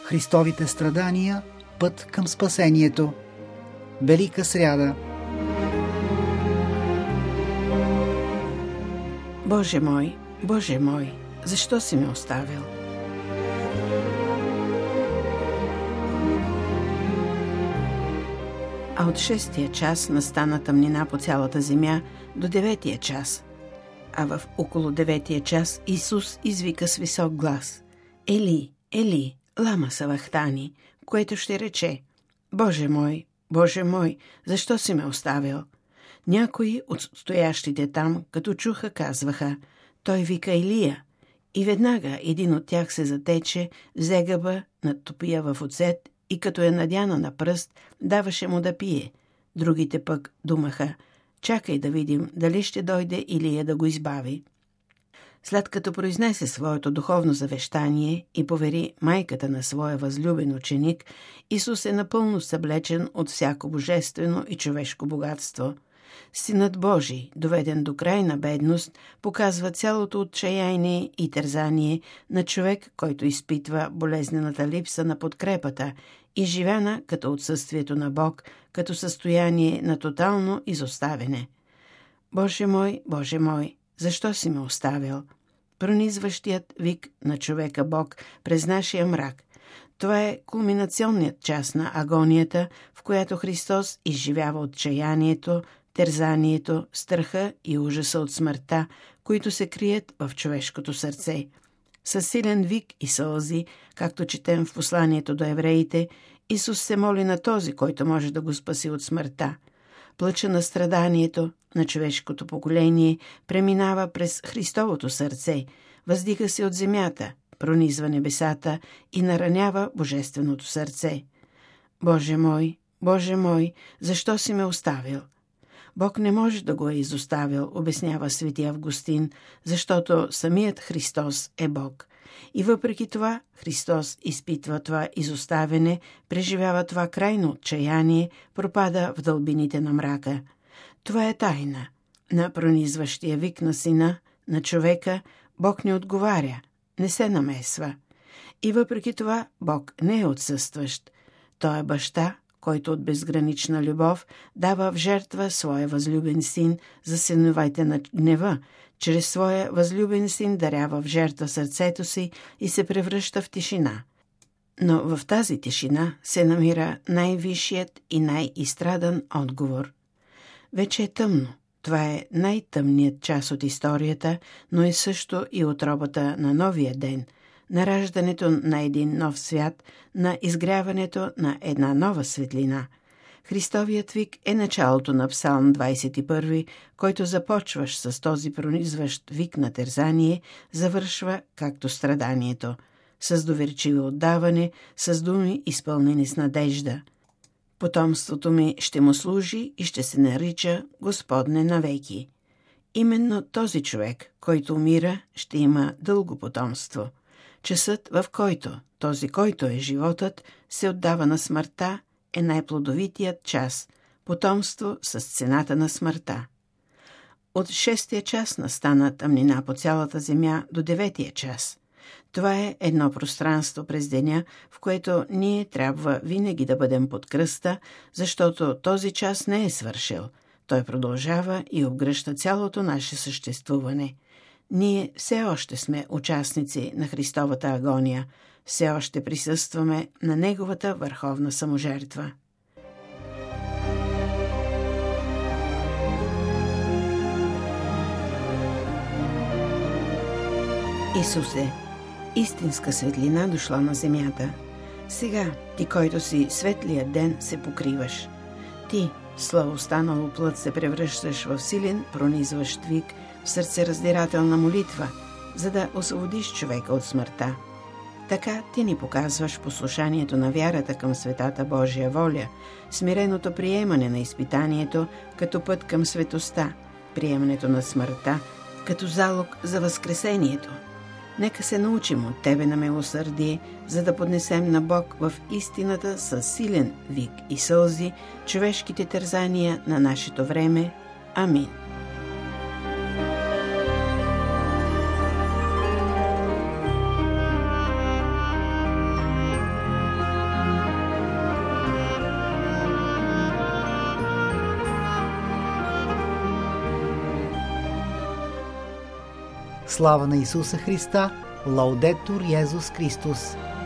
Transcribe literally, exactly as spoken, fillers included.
Христовите страдания – път към спасението. Велика сряда. Боже мой, Боже мой, защо си ме оставил? А от шестия час настана тъмнина по цялата земя до деветия час. А в около деветия час Исус извика с висок глас: Ели, Ели, лама савахтани, което ще рече: Боже мой, Боже мой, защо си ме оставил? Някои от стоящите там, като чуха, казваха: Той вика Илия. И веднага един от тях се затече, взе гъба, натопи я в оцет и като е надяна на пръст, даваше му да пие. Другите пък думаха: Чакай да видим дали ще дойде Илия да го избави. След като произнесе своето духовно завещание и повери майката на своя възлюбен ученик, Исус е напълно съблечен от всяко божествено и човешко богатство. Синът Божий, доведен до крайна бедност, показва цялото отчаяние и тързание на човек, който изпитва болезнената липса на подкрепата, изживяна като отсъствието на Бог, като състояние на тотално изоставяне. Боже мой, Боже мой, защо си ме оставил? Пронизващият вик на човека Бог през нашия мрак. Това е кулминационният час на агонията, в която Христос изживява отчаянието, тързанието, страха и ужаса от смъртта, които се крият в човешкото сърце. Със силен вик и сълзи, както четем в посланието до евреите, Исус се моли на този, който може да го спаси от смъртта. Плача на страданието на човешкото поколение преминава през Христовото сърце, въздига се от земята, пронизва небесата и наранява божественото сърце. Боже мой, Боже мой, защо си ме оставил? Бог не може да го е изоставил, обяснява свети Августин, защото самият Христос е Бог. И въпреки това Христос изпитва това изоставяне, преживява това крайно отчаяние, пропада в дълбините на мрака. Това е тайна. На пронизващия вик на Сина, на човека, Бог не отговаря, не се намесва. И въпреки това Бог не е отсъстващ. Той е баща, който от безгранична любов дава в жертва своя възлюбен син за синовете на гнева, чрез своя възлюбен син дарява в жертва сърцето си и се превръща в тишина. Но в тази тишина се намира най-висшият и най-изстрадан отговор. Вече е тъмно. Това е най-тъмният час от историята, но е също и отробата на новия ден, на раждането на един нов свят, на изгряването на една нова светлина. Христовият вик е началото на Псалм двадесет и първи, който започваш с този пронизващ вик на тързание, завършва както страданието, с доверчиво отдаване, с думи изпълнени с надежда. Потомството ми ще му служи и ще се нарича Господне навеки. Именно този човек, който умира, ще има дълго потомство. Часът, в който този, който е животът, се отдава на смъртта, е най-плодовитият час, потомство с цената на смъртта. От шестия час настана тъмнина по цялата земя до деветия час. Това е едно пространство през деня, в което ние трябва винаги да бъдем под кръста, защото този час не е свършил. Той продължава и обгръща цялото наше съществуване. Ние все още сме участници на Христовата агония, все още присъстваме на Неговата върховна саможертва. Исусе, истинска светлина дошла на земята. Сега, ти, който си светлият ден, се покриваш. Ти, слава станало плът, се превръщаш в силен, пронизващ вик, в сърцераздирателна молитва, за да освободиш човека от смъртта. Така ти ни показваш послушанието на вярата към светата Божия воля, смиреното приемане на изпитанието като път към светостта, приемането на смъртта като залог за възкресението. Нека се научим от Тебе на милосърдие, за да поднесем на Бог в истината със силен вик и сълзи човешките тързания на нашето време. Амин. Слава на Исуса Христа! Лаудетур Йезус Христос!